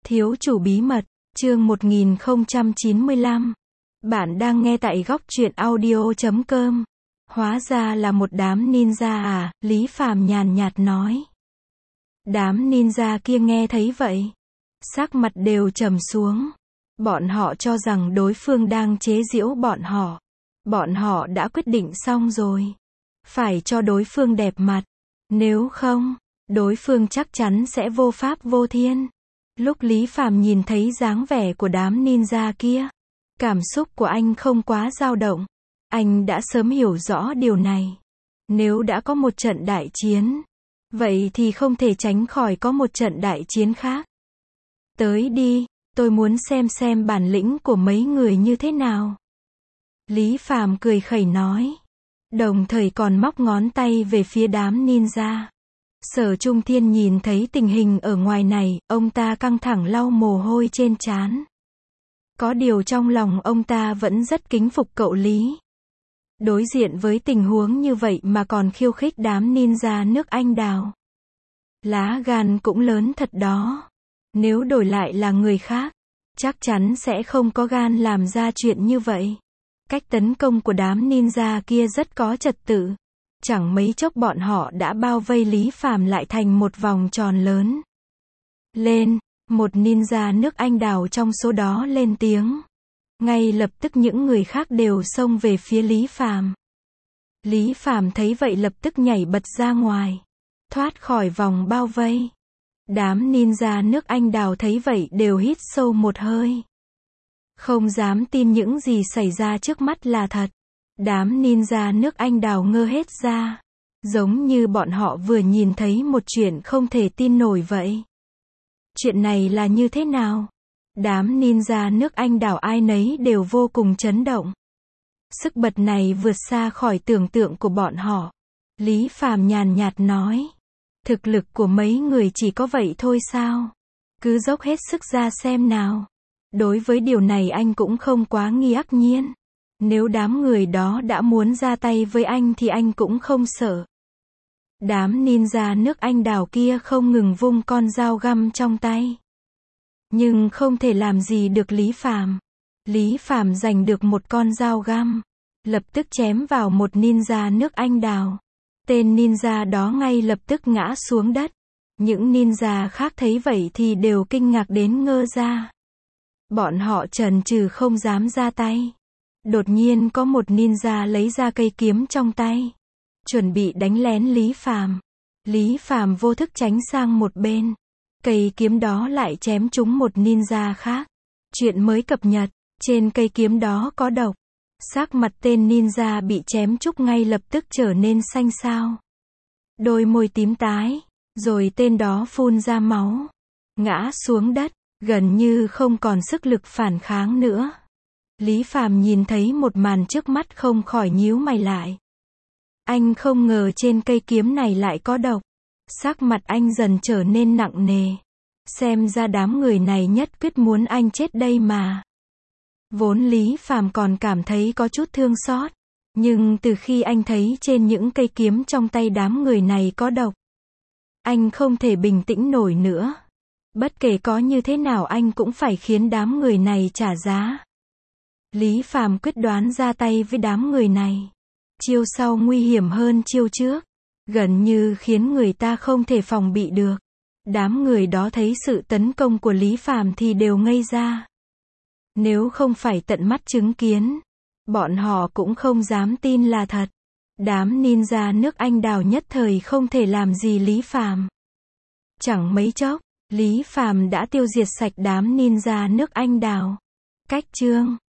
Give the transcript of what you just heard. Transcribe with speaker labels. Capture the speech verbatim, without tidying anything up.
Speaker 1: Thiếu chủ bí mật, chương một nghìn không trăm chín mươi lăm. Bạn đang nghe tại góc truyện audio chấm com. Hóa ra là một đám ninja à, Lý Phàm nhàn nhạt nói. Đám ninja kia nghe thấy vậy, sắc mặt đều trầm xuống. Bọn họ cho rằng đối phương đang chế giễu bọn họ. Bọn họ đã quyết định xong rồi. Phải cho đối phương đẹp mặt. Nếu không, đối phương chắc chắn sẽ vô pháp vô thiên. Lúc Lý Phàm nhìn thấy dáng vẻ của đám ninja kia, cảm xúc của anh không quá dao động. Anh đã sớm hiểu rõ điều này. Nếu đã có một trận đại chiến, vậy thì không thể tránh khỏi có một trận đại chiến khác. Tới đi, tôi muốn xem xem bản lĩnh của mấy người như thế nào. Lý Phàm cười khẩy nói, đồng thời còn móc ngón tay về phía đám ninja. Sở Trung Thiên nhìn thấy tình hình ở ngoài này, ông ta căng thẳng lau mồ hôi trên trán. Có điều trong lòng ông ta vẫn rất kính phục cậu Lý. Đối diện với tình huống như vậy mà còn khiêu khích đám ninja nước Anh đào. Lá gan cũng lớn thật đó. Nếu đổi lại là người khác, chắc chắn sẽ không có gan làm ra chuyện như vậy. Cách tấn công của đám ninja kia rất có trật tự. Chẳng mấy chốc bọn họ đã bao vây Lý Phàm lại thành một vòng tròn lớn. Lên, một ninja nước Anh đào trong số đó lên tiếng. Ngay lập tức những người khác đều xông về phía Lý Phàm. Lý Phàm thấy vậy lập tức nhảy bật ra ngoài, thoát khỏi vòng bao vây. Đám ninja nước Anh đào thấy vậy đều hít sâu một hơi. Không dám tin những gì xảy ra trước mắt là thật. Đám ninja nước Anh đào ngơ hết ra. Giống như bọn họ vừa nhìn thấy một chuyện không thể tin nổi vậy. Chuyện này là như thế nào? Đám ninja nước Anh đào ai nấy đều vô cùng chấn động. Sức bật này vượt xa khỏi tưởng tượng của bọn họ. Lý Phàm nhàn nhạt nói. Thực lực của mấy người chỉ có vậy thôi sao? Cứ dốc hết sức ra xem nào. Đối với điều này anh cũng không quá ngạc nhiên. Nếu đám người đó đã muốn ra tay với anh thì anh cũng không sợ. Đám ninja nước Anh đào kia không ngừng vung con dao găm trong tay. Nhưng không thể làm gì được Lý Phàm. Lý Phàm giành được một con dao găm, lập tức chém vào một ninja nước Anh đào. Tên ninja đó ngay lập tức ngã xuống đất. Những ninja khác thấy vậy thì đều kinh ngạc đến ngơ ra. Bọn họ chần chừ không dám ra tay. Đột nhiên có một ninja lấy ra cây kiếm trong tay, chuẩn bị đánh lén Lý Phàm. Lý Phàm vô thức tránh sang một bên. Cây kiếm đó lại chém trúng một ninja khác. Chuyện mới cập nhật, trên cây kiếm đó có độc. Sắc mặt tên ninja bị chém trúng ngay lập tức trở nên xanh xao. Đôi môi tím tái, rồi tên đó phun ra máu, ngã xuống đất, gần như không còn sức lực phản kháng nữa. Lý Phàm nhìn thấy một màn trước mắt không khỏi nhíu mày lại. Anh không ngờ trên cây kiếm này lại có độc. Sắc mặt anh dần trở nên nặng nề. Xem ra đám người này nhất quyết muốn anh chết đây mà. Vốn Lý Phàm còn cảm thấy có chút thương xót. Nhưng từ khi anh thấy trên những cây kiếm trong tay đám người này có độc, anh không thể bình tĩnh nổi nữa. Bất kể có như thế nào anh cũng phải khiến đám người này trả giá. Lý Phàm quyết đoán ra tay với đám người này. Chiêu sau nguy hiểm hơn chiêu trước, gần như khiến người ta không thể phòng bị được. Đám người đó thấy sự tấn công của Lý Phàm thì đều ngây ra. Nếu không phải tận mắt chứng kiến, bọn họ cũng không dám tin là thật. Đám ninja nước Anh đào nhất thời không thể làm gì Lý Phàm. Chẳng mấy chốc, Lý Phàm đã tiêu diệt sạch đám ninja nước Anh đào. Cách chương